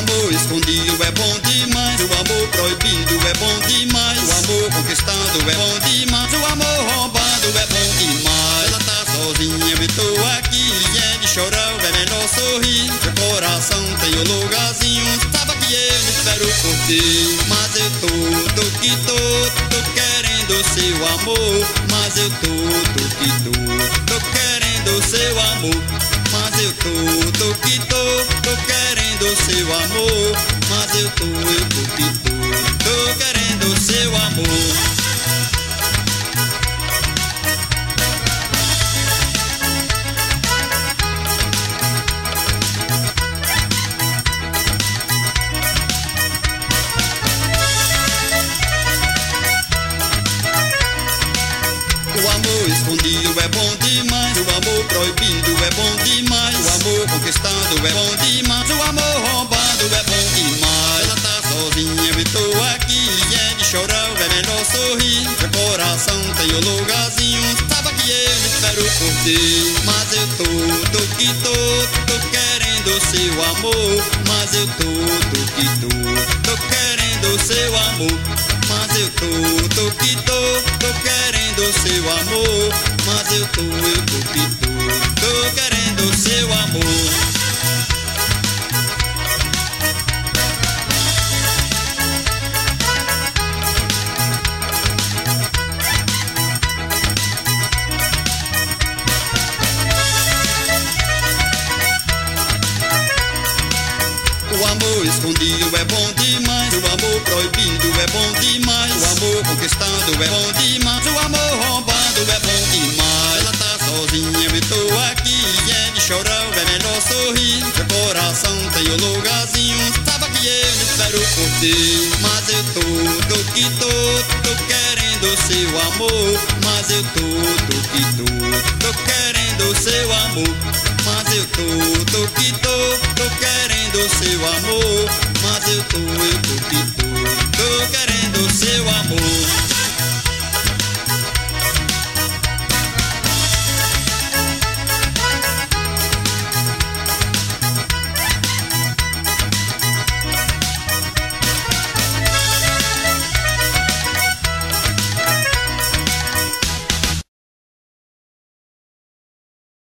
amor escondido é bom demais, o amor proibido é bom demais, o amor conquistado é bom demais, o amor roubado é bom demais. Ela tá sozinha, eu estou aqui, e é de chorar, é melhor sorrir. Seu coração tem um lugarzinho, sabe que eu espero por ti. Mas eu tô querendo seu amor. Mas eu tô querendo seu amor. Mas eu tô querendo seu amor. Mas eu tô querendo seu amor. O amor escondido é bom demais, o amor proibido é bom demais, o amor conquistado é bom demais, o amor roubado é bom demais. Ela tá sozinha, eu estou aqui, e é de chorar, é melhor sorrir. Seu coração tem um lugarzinho, sabe que eu espero por ti. Mas eu tô querendo seu amor. Mas eu tô querendo seu amor. Mas eu tô querendo seu amor. Mas eu tô querendo seu amor. O amor escondido é bom demais, o amor proibido é bom demais, o amor conquistado é bom demais, o amor roubado é bom demais. Ela tá sozinha, eu estou aqui, e é de chorar, é melhor sorrir. Seu coração tem um lugarzinho, sabe que eu espero por ti. Mas eu tô querendo seu amor. Mas eu tô querendo seu amor. Mas eu tô querendo seu amor. Mas eu tô querendo seu amor.